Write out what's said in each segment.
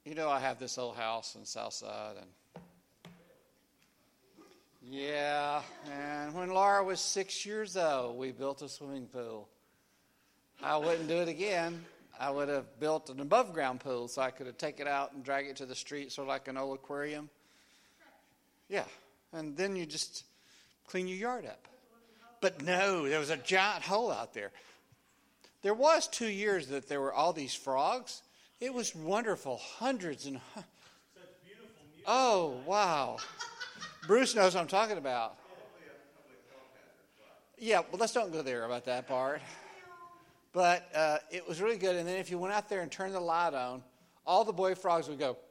I have this old house in Southside, and and when Laura was 6 years old, we built a swimming pool. I wouldn't do it again. I would have built an above-ground pool so I could have taken it out and drag it to the street, sort of like an old aquarium. Yeah, and then you just clean your yard up. But no, there was a giant hole out there. There was 2 years that there were all these frogs. It was wonderful, hundreds and hundreds. Such beautiful music. Oh, wow. Bruce knows what I'm talking about. Yeah, well, let's don't go there about that part. But it was really good. And then if you went out there and turned the light on, all the boy frogs would go.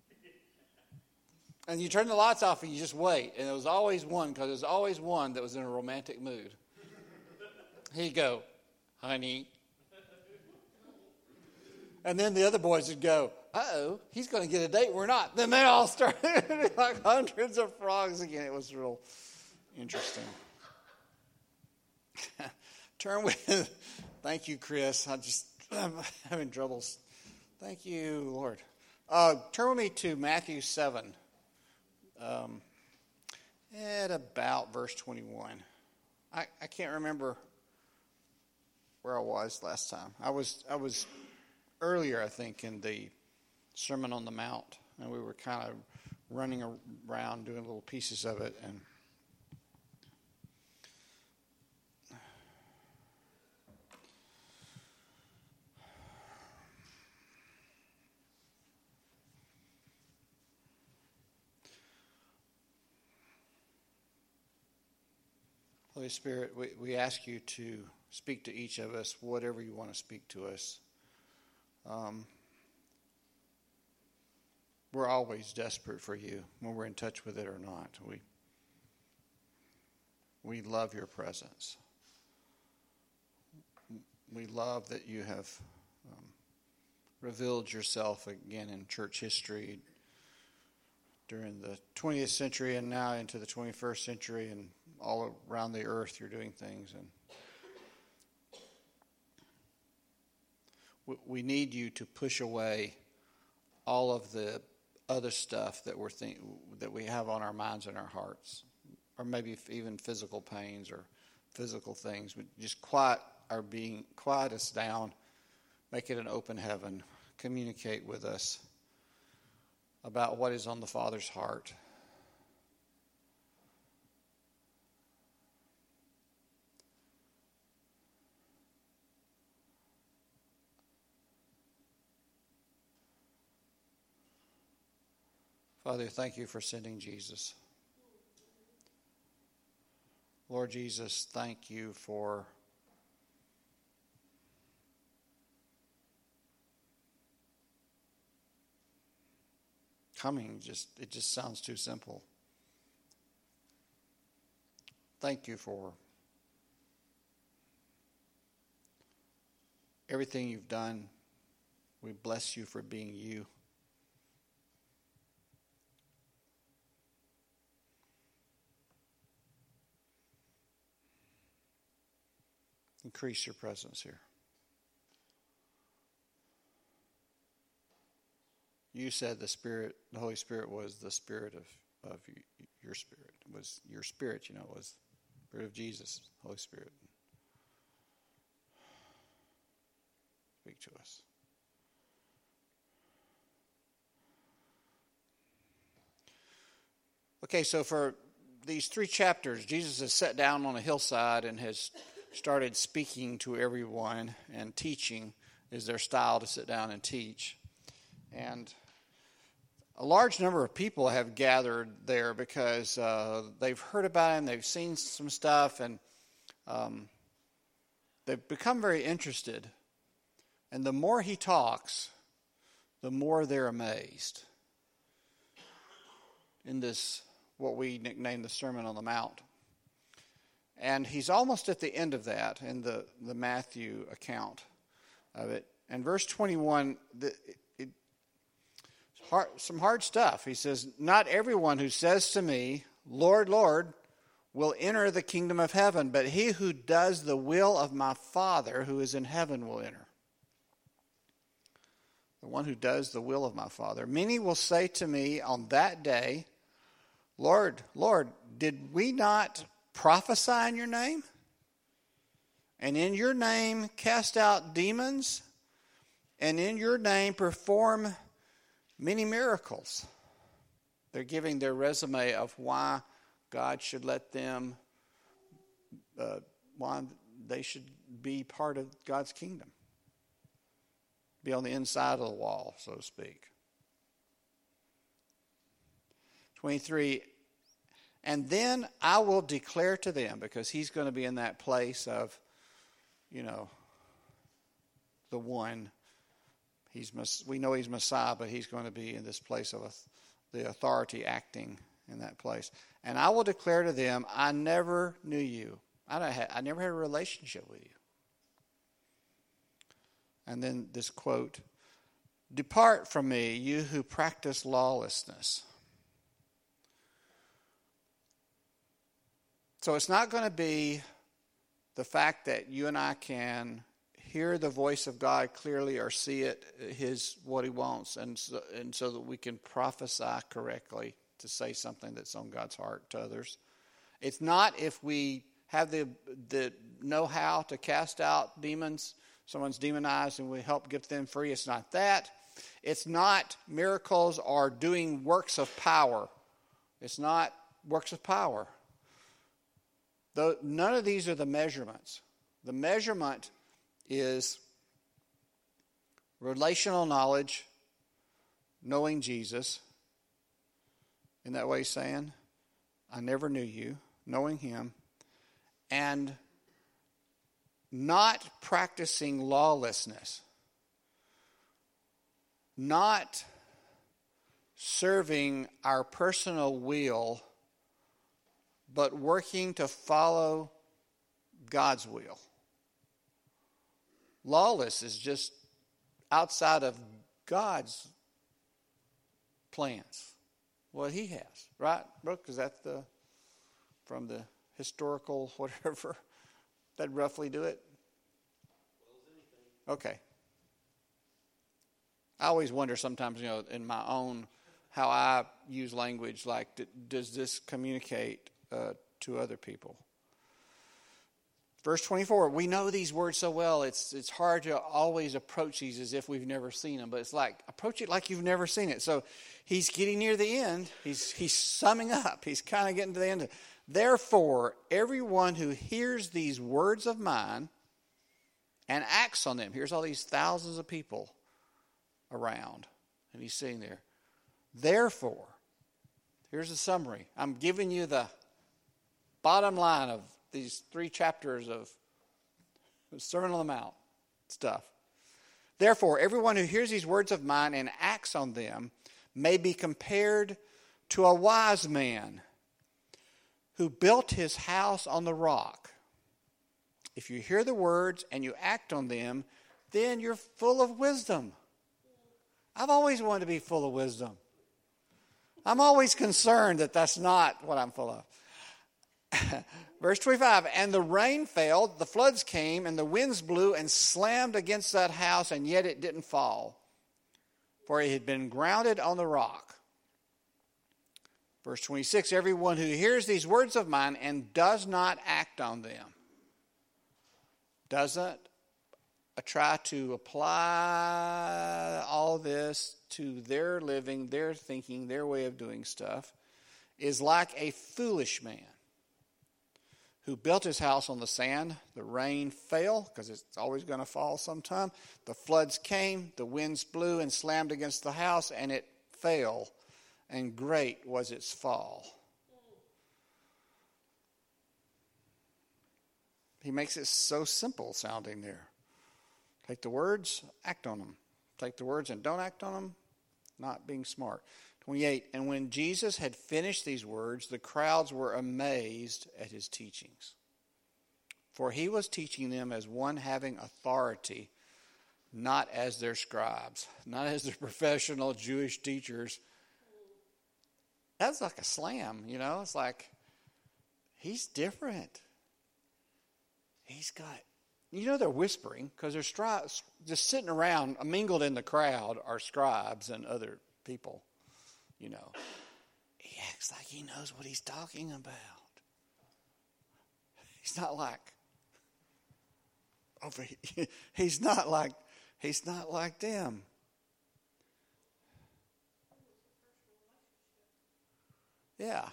And you turn the lights off and you just wait. And there was always one, because there was always one that was in a romantic mood. He'd go, honey. And then the other boys would go, uh-oh, he's going to get a date. We're not. Then they all started like hundreds of frogs again. It was real interesting. Turn with, thank you, Chris. I'm having troubles. Thank you, Lord. Turn with me to Matthew 7. At about verse 21. I can't remember where I was last time. I was earlier, I think, in the Sermon on the Mount, and we were kind of running around doing little pieces of it. And Holy Spirit, we ask you to speak to each of us, whatever you want to speak to us. We're always desperate for you, when we're in touch with it or not. We love your presence. We love that you have revealed yourself again in church history during the 20th century and now into the 21st century, and all around the earth you're doing things. And we need you to push away all of the other stuff that that we have on our minds and our hearts, or maybe even physical pains or physical things. We just quiet us down, make it an open heaven, communicate with us about what is on the Father's heart. Father, thank you for sending Jesus. Lord Jesus, thank you for coming. It just sounds too simple. Thank you for everything you've done. We bless you for being you. Increase your presence here. You said the Holy Spirit was the spirit of your spirit. It was your spirit, was the spirit of Jesus, Holy Spirit. Speak to us. Okay, so for these 3 chapters, Jesus has sat down on a hillside and has started speaking to everyone, and teaching is their style to sit down and teach. And a large number of people have gathered there because they've heard about him, they've seen some stuff, and they've become very interested. And the more he talks, the more they're amazed in this, what we nickname the Sermon on the Mount. And he's almost at the end of that in the Matthew account of it. And verse 21, some hard stuff. He says, "Not everyone who says to me, 'Lord, Lord,' will enter the kingdom of heaven, but he who does the will of my Father who is in heaven will enter." the one who does the will of my Father. Many will say to me on that day, Lord, Lord, did we not prophesy in your name? And in your name cast out demons? And in your name perform many miracles? They're giving their resume of why God should let them, why they should be part of God's kingdom. Be on the inside of the wall, so to speak. 23, and then I will declare to them, because he's going to be in that place of, the one. We know he's Messiah, but he's going to be in this place of the authority acting in that place. And I will declare to them, I never knew you. I never had a relationship with you. And then this quote, depart from me, you who practice lawlessness. So it's not going to be the fact that you and I can hear the voice of God clearly or see it, what he wants, and so that we can prophesy correctly to say something that's on God's heart to others. It's not if we have the know-how to cast out demons, someone's demonized and we help get them free. It's not that. It's not miracles or doing works of power. It's not works of power. None of these are the measurements. The measurement is relational knowledge, knowing Jesus. In that way, he's saying, I never knew you, knowing him, and not practicing lawlessness, not serving our personal will, but working to follow God's will. Lawless is just outside of God's plans, what he has. Right, Brooke? Is that from the historical whatever? That roughly do it? Okay. I always wonder sometimes, in my own, how I use language, like, does this communicate to other people? Verse 24, we know these words so well, it's hard to always approach these as if we've never seen them, but it's like, approach it like you've never seen it. So he's getting near the end. He's summing up. He's kind of getting to the end. Therefore, everyone who hears these words of mine and acts on them, here's all these thousands of people around, and he's sitting there. Therefore, here's the summary. I'm giving you the bottom line of these 3 chapters of Sermon on the Mount stuff. Therefore, everyone who hears these words of mine and acts on them may be compared to a wise man who built his house on the rock. If you hear the words and you act on them, then you're full of wisdom. I've always wanted to be full of wisdom. I'm always concerned that that's not what I'm full of. Verse 25, and the rain fell, the floods came, and the winds blew and slammed against that house, and yet it didn't fall, for it had been grounded on the rock. Verse 26, everyone who hears these words of mine and does not act on them, doesn't try to apply all this to their living, their thinking, their way of doing stuff, is like a foolish man who built his house on the sand. The rain fell, because it's always going to fall sometime. The floods came, the winds blew and slammed against the house, and it fell, and great was its fall. He makes it so simple sounding there. Take the words, act on them. Take the words and don't act on them, not being smart. 28, and when Jesus had finished these words, the crowds were amazed at his teachings. For he was teaching them as one having authority, not as their scribes, not as their professional Jewish teachers. That's like a slam, It's like, he's different. He's got they're whispering because they're just sitting around, mingled in the crowd are scribes and other people, He acts like he knows what he's talking about. He's not like he's not like them. Yeah.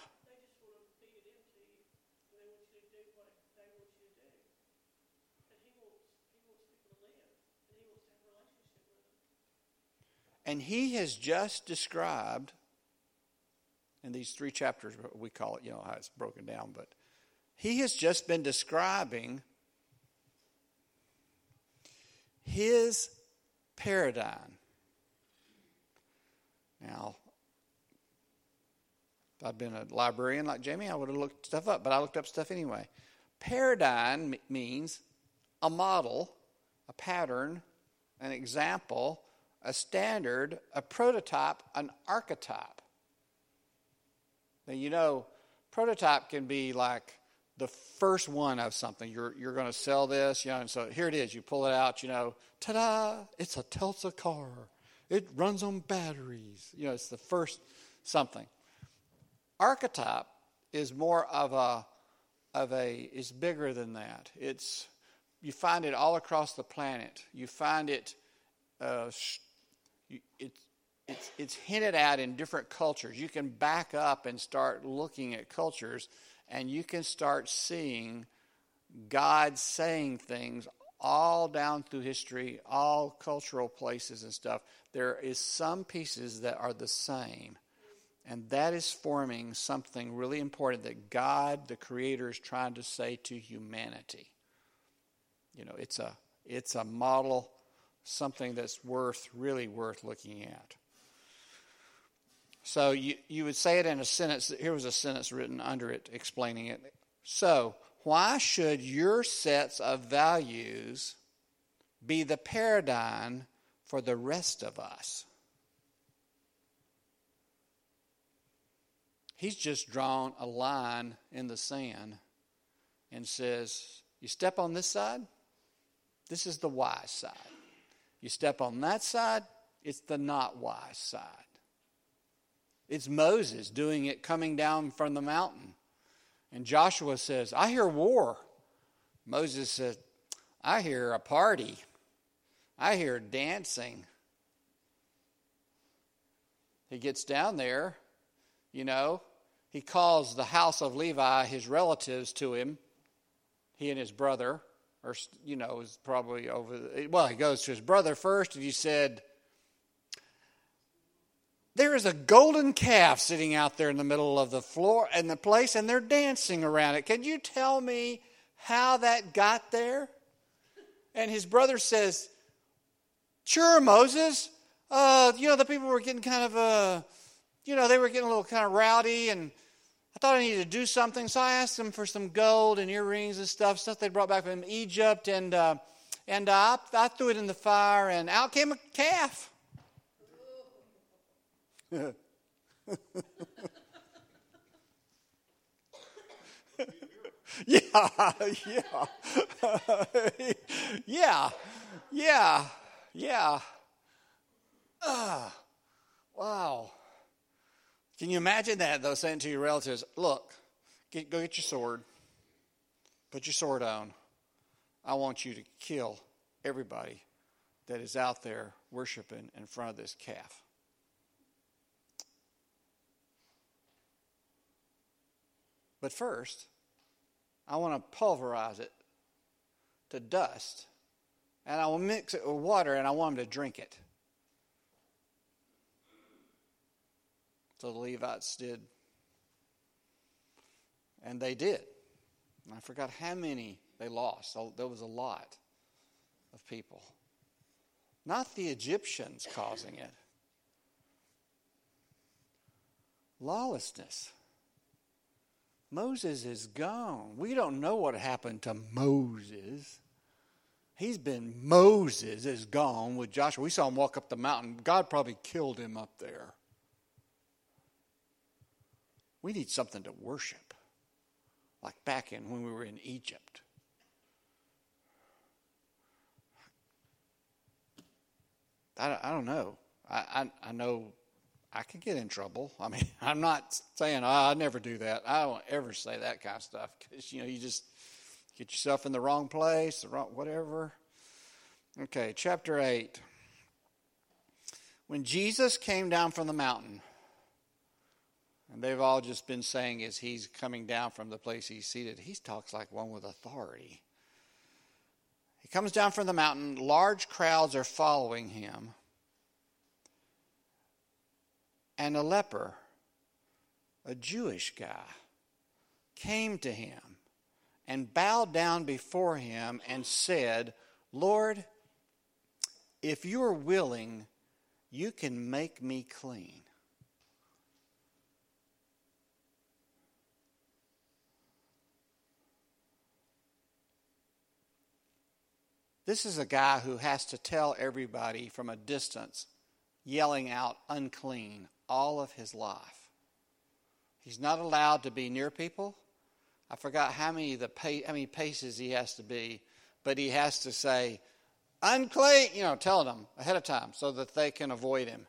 And he has just described, in these 3 chapters, we call it, how it's broken down, but he has just been describing his paradigm. Now, if I'd been a librarian like Jamie, I would have looked stuff up, but I looked up stuff anyway. Paradigm means a model, a pattern, an example, a standard, a prototype, an archetype. Now, prototype can be like the first one of something. You're going to sell this, and so here it is. You pull it out, ta-da, it's a Tesla car. It runs on batteries. It's the first something. Archetype is more of is bigger than that. You find it all across the planet. You find it, it's hinted at in different cultures. You can back up and start looking at cultures, and you can start seeing God saying things all down through history, all cultural places and stuff. There is some pieces that are the same, and that is forming something really important that God, the Creator, is trying to say to humanity. It's a model, something that's really worth looking at. So you would say it in a sentence. Here was a sentence written under it explaining it. So, why should your sets of values be the paradigm for the rest of us? He's just drawn a line in the sand and says, you step on this side, this is the wise side. You step on that side, it's the not wise side. It's Moses doing it coming down from the mountain. And Joshua says, I hear war. Moses said, I hear a party. I hear dancing. He gets down there, he calls the house of Levi, his relatives, to him. He and his brother, is probably he goes to his brother first, and he said, there is a golden calf sitting out there in the middle of the floor and the place, and they're dancing around it. Can you tell me how that got there? And his brother says, sure, Moses. The people were getting kind of, they were getting a little kind of rowdy, and I thought I needed to do something, so I asked them for some gold and earrings and stuff they brought back from Egypt, and I threw it in the fire, and out came a calf. Yeah. Wow. Can you imagine that, though, saying to your relatives, look, go get your sword. Put your sword on. I want you to kill everybody that is out there worshiping in front of this calf. But first, I want to pulverize it to dust, and I will mix it with water, and I want them to drink it. So the Levites did. And they did. And I forgot how many they lost. So there was a lot of people. Not the Egyptians causing it. Lawlessness. Moses is gone. We don't know what happened to Moses. Moses is gone with Joshua. We saw him walk up the mountain. God probably killed him up there. We need something to worship, like back when we were in Egypt. I don't know. I know I could get in trouble. I mean, I'm not saying, I'd never do that. I don't ever say that kind of stuff because, you just get yourself in the wrong place, the wrong whatever. Okay, chapter 8. When Jesus came down from the mountain, and they've all just been saying as he's coming down from the place he's seated, he talks like one with authority. He comes down from the mountain. Large crowds are following him. And a leper, a Jewish guy, came to him and bowed down before him and said, Lord, if you are willing, you can make me clean. This is a guy who has to tell everybody from a distance, yelling out unclean all of his life. He's not allowed to be near people. I forgot how many paces he has to be, but he has to say, unclean, telling them ahead of time so that they can avoid him.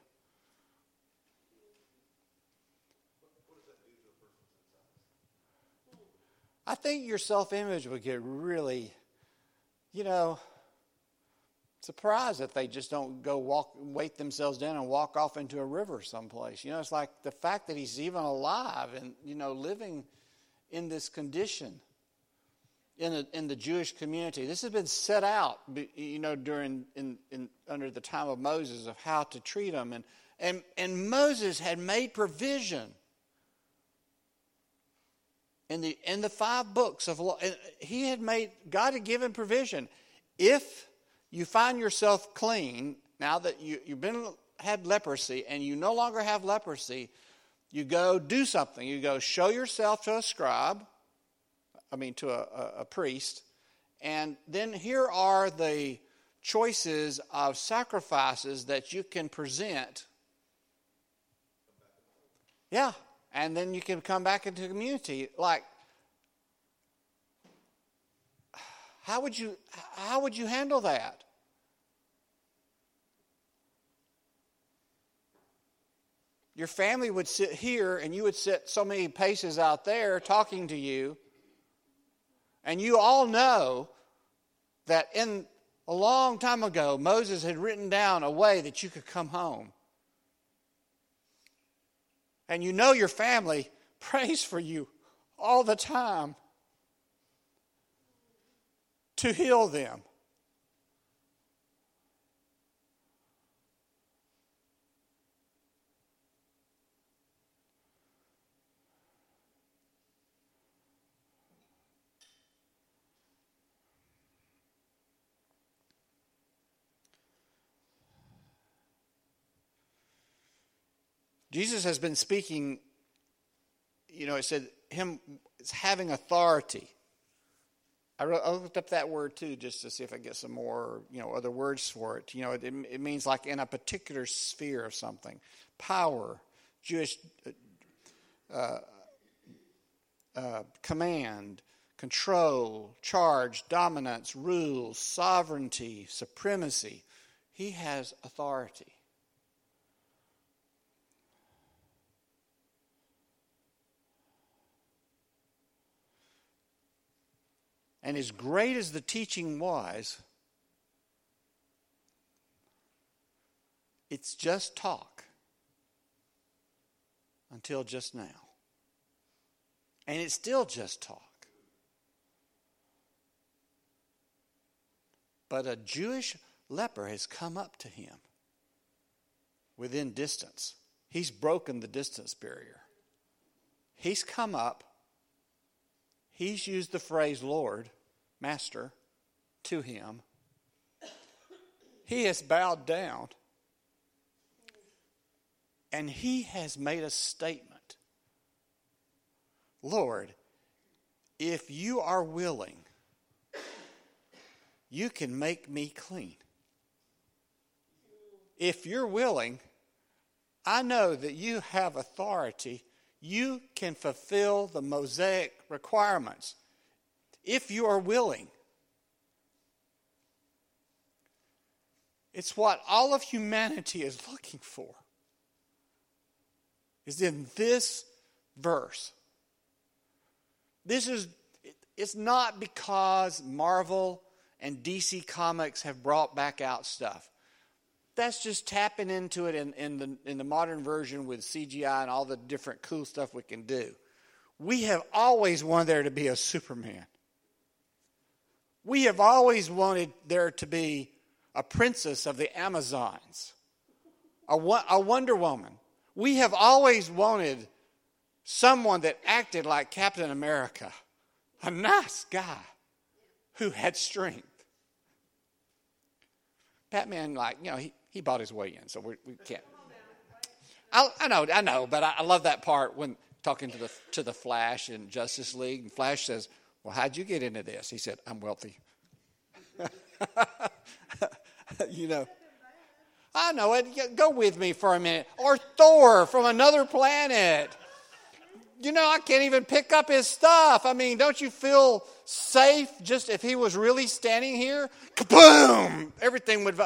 What does that do to a person's inside? I think your self-image would get really, surprised if they just don't go weight themselves down and walk off into a river someplace. It's like the fact that he's even alive and, living in this condition in the Jewish community. This has been set out, during under the time of Moses of how to treat them. And Moses had made provision in the 5 books of law. God had given provision. If you find yourself clean, now that you've had leprosy and you no longer have leprosy, you go do something. You go show yourself to a scribe, to a priest, and then here are the choices of sacrifices that you can present. Yeah, and then you can come back into the community. Like, how would you handle that? Your family would sit here and you would sit so many paces out there talking to you. And you all know that a long time ago, Moses had written down a way that you could come home. And your family prays for you all the time to heal them. Jesus has been speaking, it said him having authority. I looked up that word too just to see if I get some more, other words for it. It means like in a particular sphere of something. Power, Jewish command, control, charge, dominance, rule, sovereignty, supremacy. He has authority. And as great as the teaching was, it's just talk until just now. And it's still just talk. But a Jewish leper has come up to him within distance. He's broken the distance barrier. He's come up. He's used the phrase Lord, Master, to him. He has bowed down. And he has made a statement. Lord, if you are willing, you can make me clean. If you're willing, I know that you have authority. You can fulfill the Mosaic requirements if you are willing. It's what all of humanity is looking for. Is in this verse. It's not because Marvel and DC Comics have brought back out stuff. That's just tapping into it in the modern version with CGI and all the different cool stuff we can do. We have always wanted there to be a Superman. We have always wanted there to be a princess of the Amazons, a Wonder Woman. We have always wanted someone that acted like Captain America, a nice guy who had strength. Batman, he bought his way in, so we can't. I know, but I love that part when talking to the Flash in Justice League, and Flash says, "Well, how'd you get into this?" He said, "I'm wealthy." I know it. Go with me for a minute. Or Thor from another planet. I can't even pick up his stuff. I mean, don't you feel safe just if he was really standing here? Kaboom! Everything would.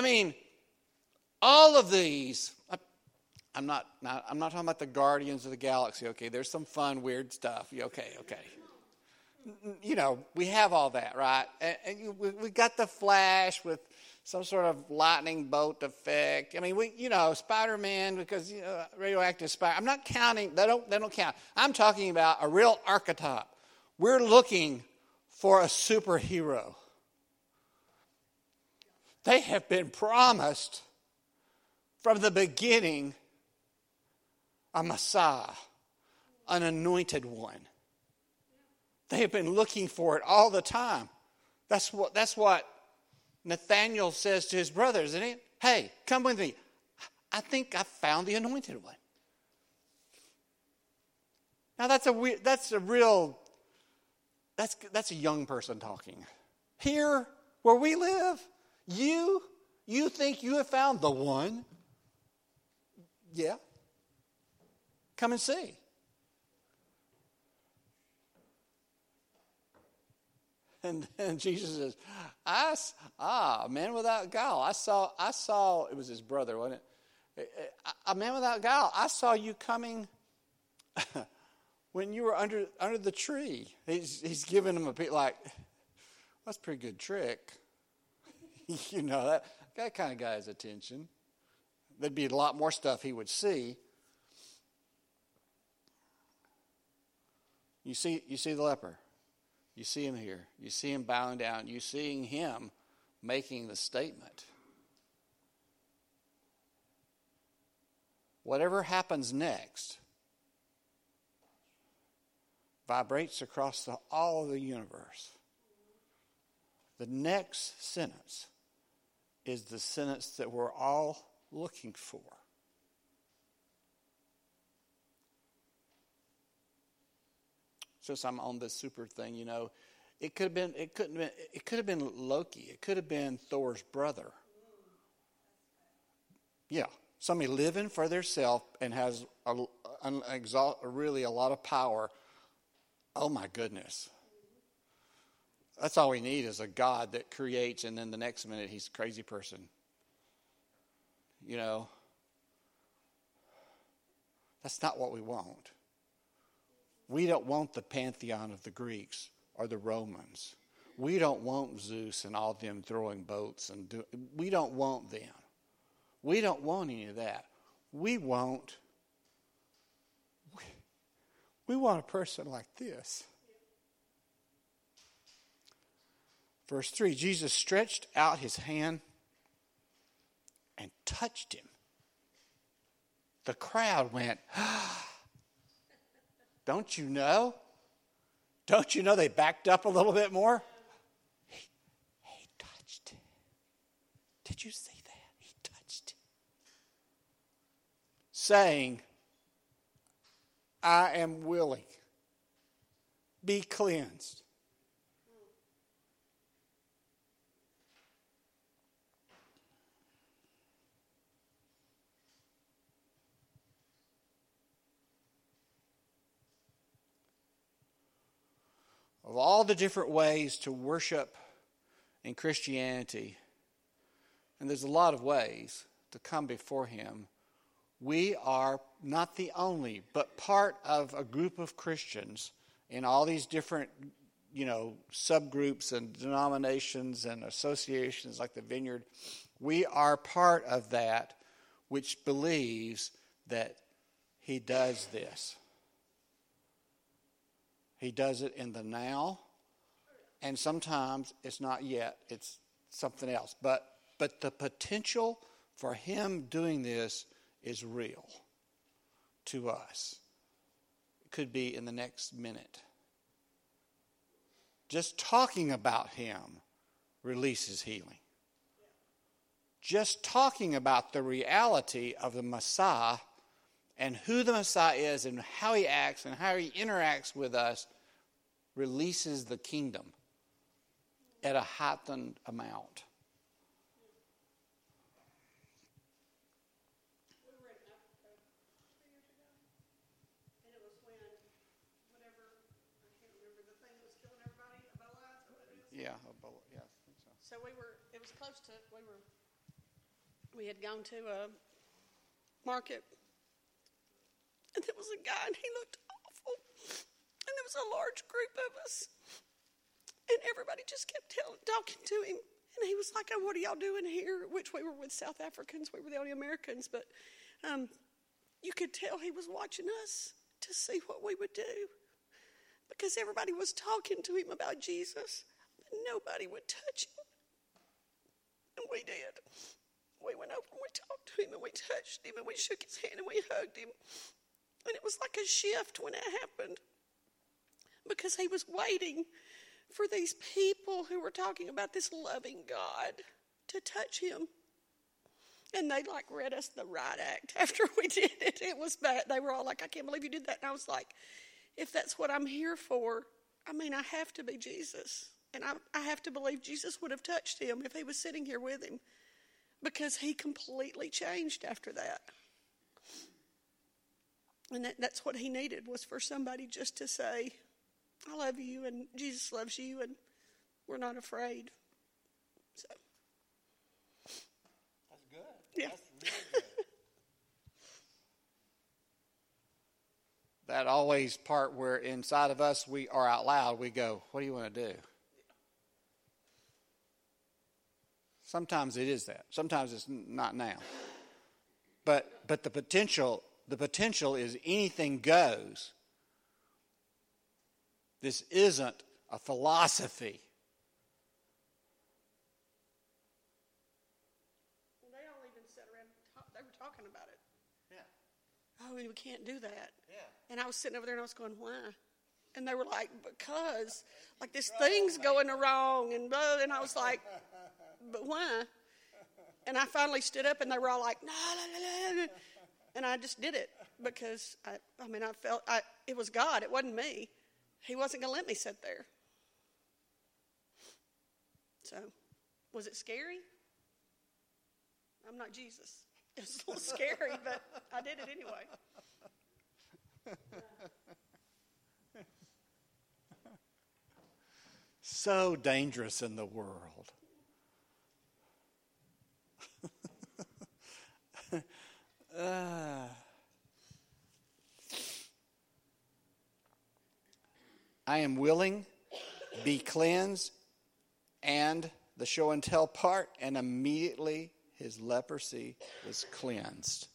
All of these. I'm not talking about the Guardians of the Galaxy. Okay, there's some fun, weird stuff. Okay. We have all that, right? And we got the Flash with some sort of lightning bolt effect. Spider-Man, because radioactive Spider. I'm not counting. They don't count. I'm talking about a real archetype. We're looking for a superhero. They have been promised from the beginning a Messiah, an anointed one. They have been looking for it all the time. That's what Nathaniel says to his brothers, isn't it? Hey, come with me. I think I found the anointed one. Now that's a young person talking. Here where we live, you think you have found the one? Yeah. Come and see. And Jesus says, a man without guile. I saw, it was his brother, wasn't it? A man without guile. I saw you coming when you were under the tree. He's giving him a bit like, that's a pretty good trick. That kind of got his attention. There'd be a lot more stuff he would see. You see the leper. You see him here. You see him bowing down. You seeing him making the statement. Whatever happens next vibrates across all of the universe. The next sentence is the sentence that we're all looking for. Since I'm on this super thing, it could have been Loki. It could have been Thor's brother. Yeah, somebody living for themselves and has really a lot of power. Oh my goodness. That's all we need is a God that creates, and then the next minute he's a crazy person. That's not what we want. We don't want the pantheon of the Greeks or the Romans. We don't want Zeus and all them throwing boats we don't want them. We don't want any of that. We want a person like this. Verse 3, Jesus stretched out his hand and touched him. The crowd went, Don't you know? Don't you know they backed up a little bit more? He touched him. Did you see that? He touched him. Saying, I am willing. Be cleansed. Of all the different ways to worship in Christianity, and there's a lot of ways to come before him, we are not the only, but part of a group of Christians in all these different, subgroups and denominations and associations like the Vineyard. We are part of that which believes that he does this. He does it in the now, and sometimes it's not yet. It's something else. But the potential for him doing this is real to us. It could be in the next minute. Just talking about him releases healing. Just talking about the reality of the Messiah and who the Messiah is and how he acts and how he interacts with us releases the kingdom at a heightened amount. We were in Africa 3 years ago, and it was when whatever, I can't remember, the thing that was killing everybody, Ebola, is that what it is? Yeah, I think so. So it was close to, we had gone to a market, and there was a guy, and he looked awful, and there was a large group of us, and everybody just kept talking to him, and he was like, "Oh, what are y'all doing here?" Which we were with South Africans, we were the only Americans, but you could tell he was watching us to see what we would do, because everybody was talking to him about Jesus, but nobody would touch him, and we did. We went over and we talked to him and we touched him and we shook his hand and we hugged him. And it was like a shift when it happened, because he was waiting for these people who were talking about this loving God to touch him. And they read us the riot act after we did it. It was bad. They were all like, "I can't believe you did that." And I was like, if that's what I'm here for, I have to be Jesus. And I have to believe Jesus would have touched him if he was sitting here with him. Because he completely changed after that. And that's what he needed, was for somebody just to say, "I love you and Jesus loves you and we're not afraid." So. That's good. Yeah. That's really good. That always part where inside of us we are out loud, we go, "What do you want to do?" Sometimes it is that. Sometimes it's not now. But the potential is anything goes. This isn't a philosophy. Well, they all even sat around, they were talking about it. Yeah. "Oh, we can't do that." Yeah. And I was sitting over there and I was going, "Why?" And they were like, "Because, this thing's going wrong." And blah, and I was like, "But why?" And I finally stood up and they were all like, "No, no, no, no." And I just did it because, I felt, it was God. It wasn't me. He wasn't going to let me sit there. So, was it scary? I'm not Jesus. It was a little scary, but I did it anyway. So dangerous in the world. I am willing, be cleansed, and the show and tell part, and immediately his leprosy was cleansed.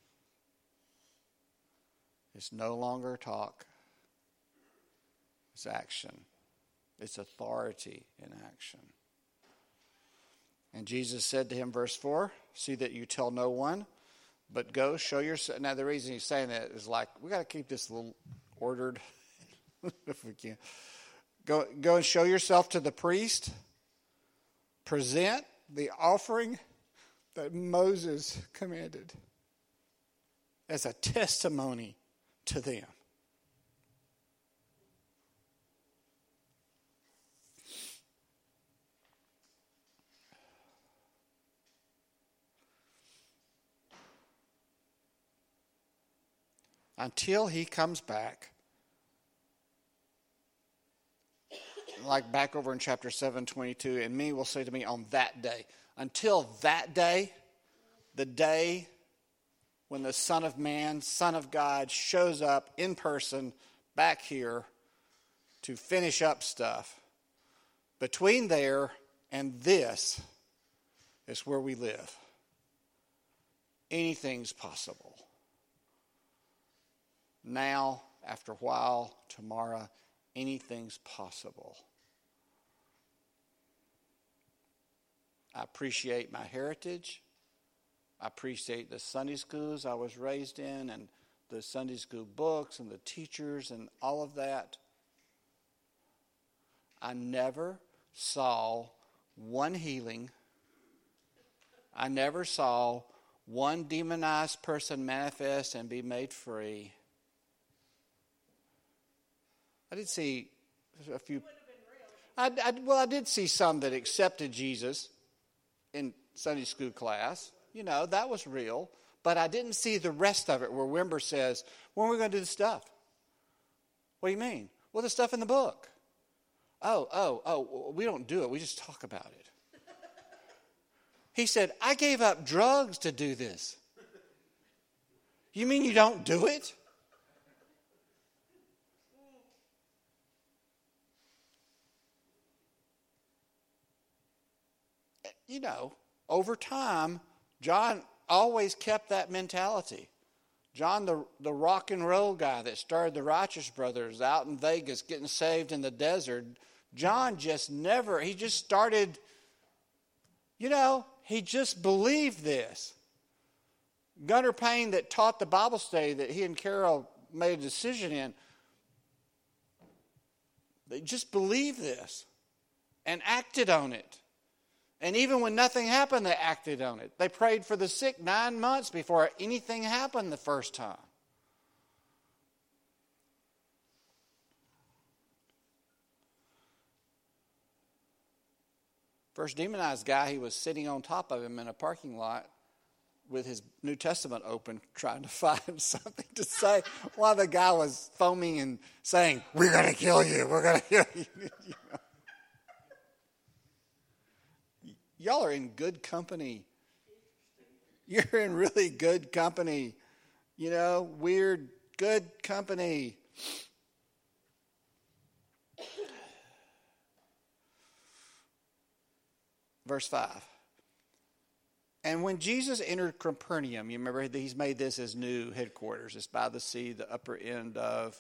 It's no longer talk. It's action. It's authority in action. And Jesus said to him, verse 4, "See that you tell no one, but go show yourself." Now, the reason he's saying that is we got to keep this a little ordered if we can. Go and show yourself to the priest. Present the offering that Moses commanded as a testimony to them. Until he comes back, like back over in chapter 7:22, "And many will say to me on that day." until that day, the day when the Son of Man, Son of God, shows up in person back here to finish up stuff. Between there and this is where we live. Anything's possible. Now, after a while, tomorrow, anything's possible. I appreciate my heritage. I appreciate the Sunday schools I was raised in and the Sunday school books and the teachers and all of that. I never saw one healing. I never saw one demonized person manifest and be made free. I did see a few. I did see some that accepted Jesus in Sunday school class. You know, that was real. But I didn't see the rest of it where Wimber says, when are we going to do the stuff? What do you mean? Well, the stuff in the book. Oh, we don't do it. We just talk about it. He said, I gave up drugs to do this. You mean you don't do it? You know, over time, John always kept that mentality. John, the rock and roll guy that started the Righteous Brothers out in Vegas getting saved in the desert, John just never, he just started, you know, he just believed this. Gunnar Payne that taught the Bible study that he and Carol made a decision in, they just believed this and acted on it. And even when nothing happened, they acted on it. They prayed for the sick 9 months before anything happened the first time. First demonized guy, he was sitting on top of him in a parking lot with his New Testament open, trying to find something to say while the guy was foaming and saying, "We're going to kill you, we're going to kill you." You know? Y'all are in good company. You're in really good company. You know, weird, good company. Verse 5. And when Jesus entered Capernaum, you remember he's made this his new headquarters. It's by the sea, the upper end of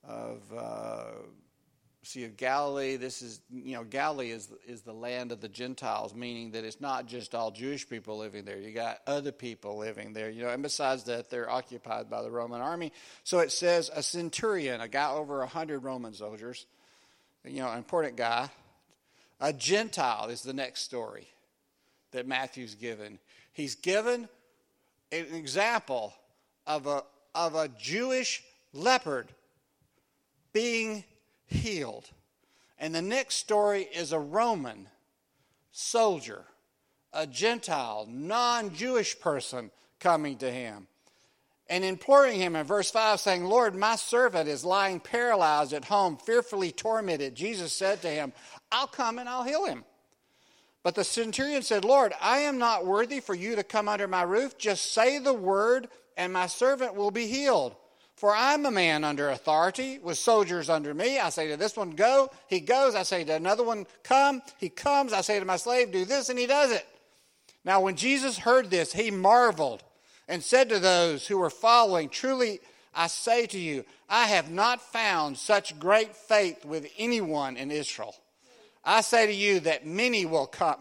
Sea of Galilee. This is, you know, Galilee is the land of the Gentiles, meaning that it's not just all Jewish people living there. You got other people living there, you know, and besides that, they're occupied by the Roman army. So it says a centurion, a guy over 100 Roman soldiers, you know, an important guy. A Gentile is the next story that Matthew's given. He's given an example of a Jewish leopard being healed. And the next story is a Roman soldier, a Gentile, non-Jewish person coming to him and imploring him in verse 5, saying, "Lord, my servant is lying paralyzed at home, fearfully tormented." Jesus said to him, "I'll come and I'll heal him." But the centurion said, "Lord, I am not worthy for you to come under my roof. Just say the word and my servant will be healed. For I'm a man under authority with soldiers under me. I say to this one, go, he goes. I say to another one, come, he comes. I say to my slave, do this, and he does it." Now when Jesus heard this, he marveled and said to those who were following, "Truly I say to you, I have not found such great faith with anyone in Israel. I say to you that many will come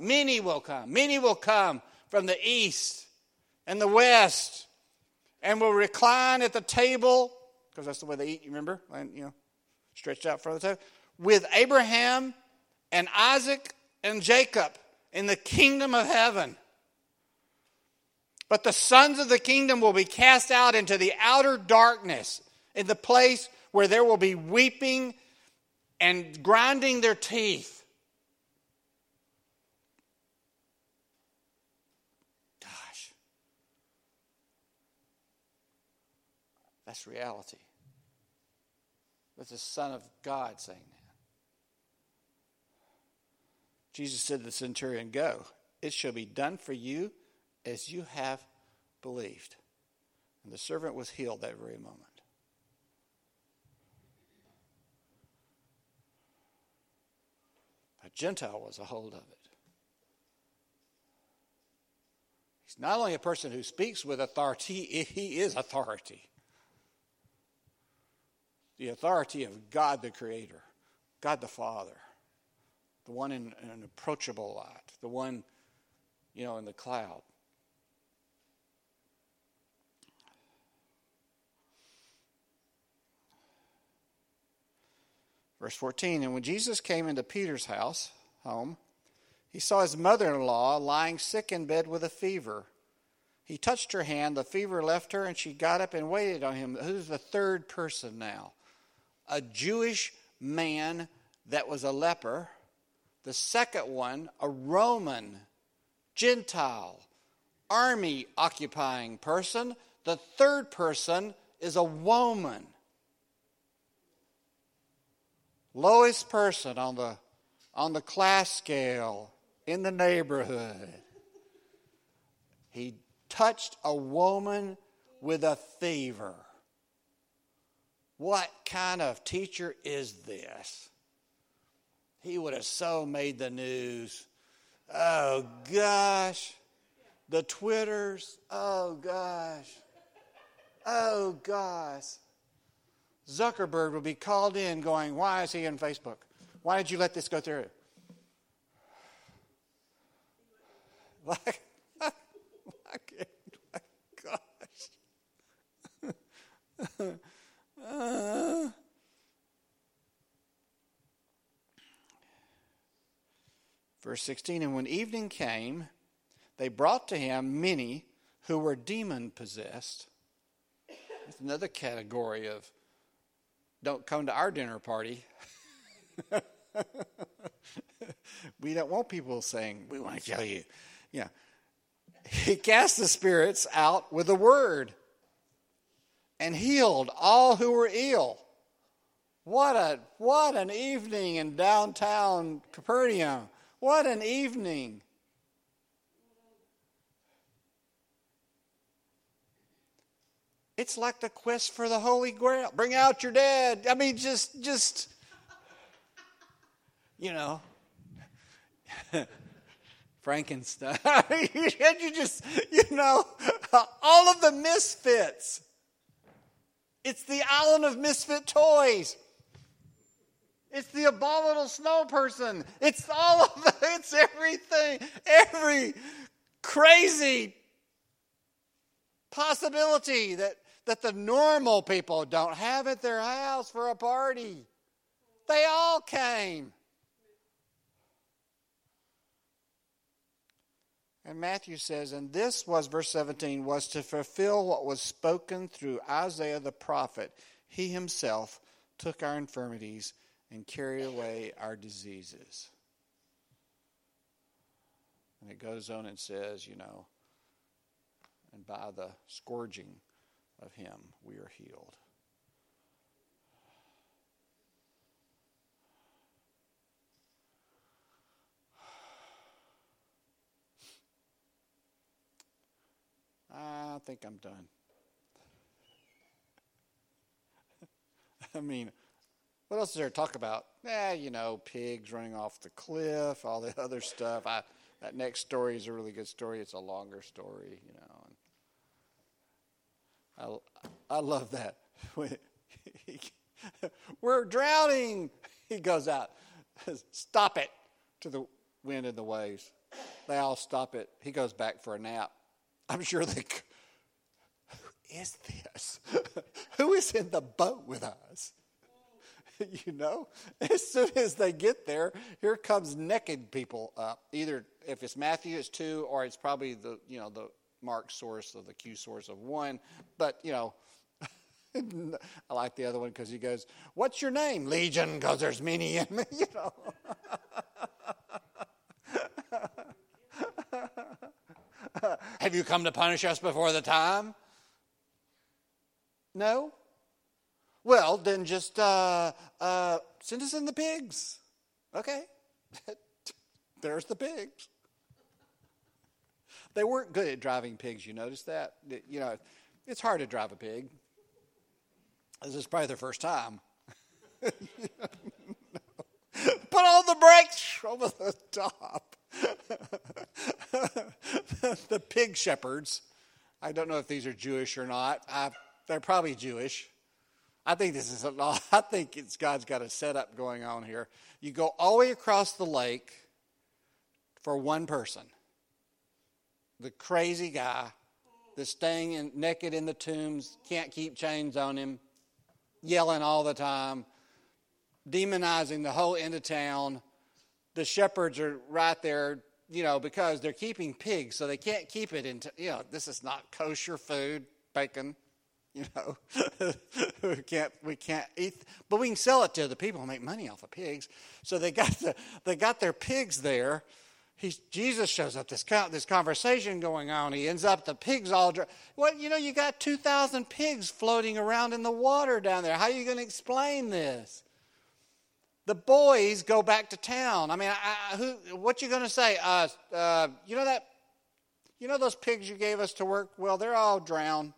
from the east and the west, and will recline at the table," because that's the way they eat, you remember? And, you know, stretched out in front of the table, "with Abraham and Isaac and Jacob in the kingdom of heaven. But the sons of the kingdom will be cast out into the outer darkness, in the place where there will be weeping and grinding their teeth." Gosh. That's reality. That's the Son of God saying that. Jesus said to the centurion, "Go. it shall be done for you as you have believed. And the servant was healed that very moment. A Gentile was a hold of it. He's not only a person who speaks with authority, he is authority. The authority of God the Creator, God the Father, the one in an approachable light, the one, in the cloud. Verse 14, and when Jesus came into Peter's home, he saw his mother-in-law lying sick in bed with a fever. He touched her hand, the fever left her, and she got up and waited on him. Who's the third person now? A Jewish man that was a leper. The second one, a Roman, Gentile, army-occupying person. The third person is a woman. Lowest person on the class scale in the neighborhood. He touched a woman with a fever. What kind of teacher is this? He would have so made the news. Oh, gosh. The Twitters. Oh, gosh. Oh, gosh. Zuckerberg would be called in going, why is he on Facebook? Why did you let this go through? Like, gosh. Verse 16, and when evening came, they brought to him many who were demon-possessed. That's another category of don't come to our dinner party. We don't want people saying, we want to tell you. Yeah. He cast the spirits out with a word and healed all who were ill. What an evening in downtown Capernaum. What an evening. It's like the quest for the Holy Grail. Bring out your dead. I mean, just Frankenstein. You just, all of the misfits. It's the island of misfit toys. It's the abominable snow person. It's it's everything. Every crazy possibility that the normal people don't have at their house for a party. They all came. And Matthew says, and this was, verse 17, was to fulfill what was spoken through Isaiah the prophet. He himself took our infirmities and carried away our diseases. And it goes on and says, and by the scourging of him we are healed. I think I'm done. I mean, what else is there to talk about? Pigs running off the cliff, all the other stuff. That next story is a really good story. It's a longer story, I love that. We're drowning. He goes out. Stop it to the wind and the waves. They all stop it. He goes back for a nap. I'm sure who is this? Who is in the boat with us? As soon as they get there, here comes naked people up. Either if it's Matthew, it's 2, or it's probably the Mark source of the Q source of 1. But I like the other one because he goes, "What's your name?" Legion, because there's many in me. Have you come to punish us before the time? No? Well, then just send us in the pigs. Okay. There's the pigs. They weren't good at driving pigs, you notice that? You know, it's hard to drive a pig. This is probably their first time. Put on the brakes over the top. The pig shepherds. I don't know if these are Jewish or not. They're probably Jewish. I think God's got a setup going on here. You go all the way across the lake for one person. The crazy guy that's staying naked in the tombs, can't keep chains on him, yelling all the time, demonizing the whole end of town. The shepherds are right there, you know, because they're keeping pigs, so they can't keep it into, you know, this is not kosher food, bacon, you know. we can't eat, but we can sell it to the people who make money off of pigs. So they got their pigs there. Jesus shows up, this conversation going on. He ends up, the pigs all dry. Well, you know, you got 2,000 pigs floating around in the water down there. How are you going to explain this? The boys go back to town. I mean, what you going to say? You know those pigs you gave us to work? Well, they're all drowned.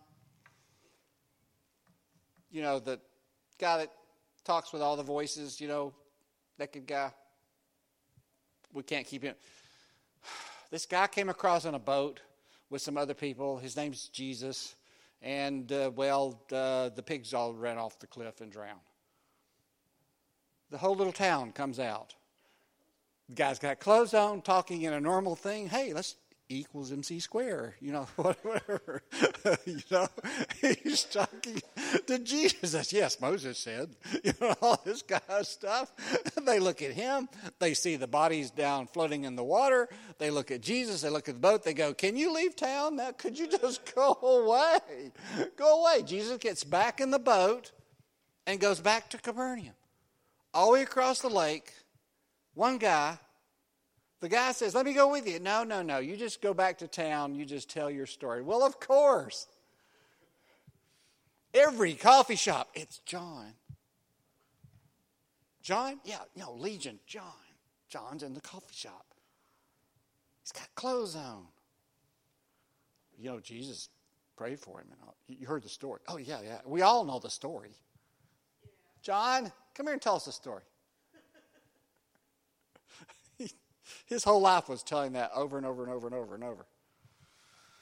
You know, the guy that talks with all the voices, you know, naked guy. We can't keep him. This guy came across on a boat with some other people. His name's Jesus. And, the pigs all ran off the cliff and drowned. The whole little town comes out. The guy's got clothes on, talking in a normal thing. Hey, let's equals MC square, you know, whatever. You know, he's talking to Jesus. Yes, Moses said, you know, all this kind of stuff. They look at him. They see the bodies down floating in the water. They look at Jesus. They look at the boat. They go, can you leave town now? Could you just go away? Go away. Jesus gets back in the boat and goes back to Capernaum. All the way across the lake, one guy. The guy says, let me go with you. No. You just go back to town. You just tell your story. Well, of course. Every coffee shop, it's John. John? Yeah, Legion, John. John's in the coffee shop. He's got clothes on. You know, Jesus prayed for him. You heard the story. Oh, yeah. We all know the story. John, come here and tell us the story. His whole life was telling that over and over and over and over and over.